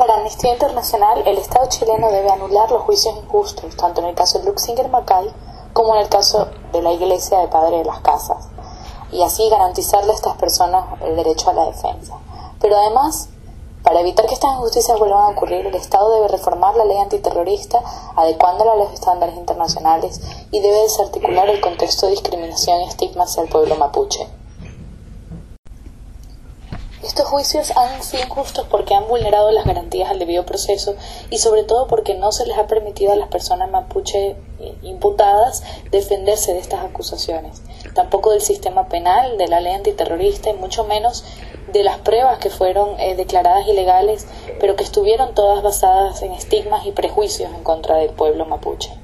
Para Amnistía Internacional, el Estado chileno debe anular los juicios injustos, tanto en el caso de Luxinger Macay como en el caso de la Iglesia de Padre de las Casas, y así garantizarle a estas personas el derecho a la defensa. Pero además, para evitar que estas injusticias vuelvan a ocurrir, el Estado debe reformar la ley antiterrorista, adecuándola a los estándares internacionales, y debe desarticular el contexto de discriminación y estigma hacia el pueblo mapuche. Estos juicios han sido injustos porque han vulnerado las garantías al debido proceso y sobre todo porque no se les ha permitido a las personas mapuche imputadas defenderse de estas acusaciones, tampoco del sistema penal, de la ley antiterrorista y mucho menos de las pruebas que fueron declaradas ilegales, pero que estuvieron todas basadas en estigmas y prejuicios en contra del pueblo mapuche.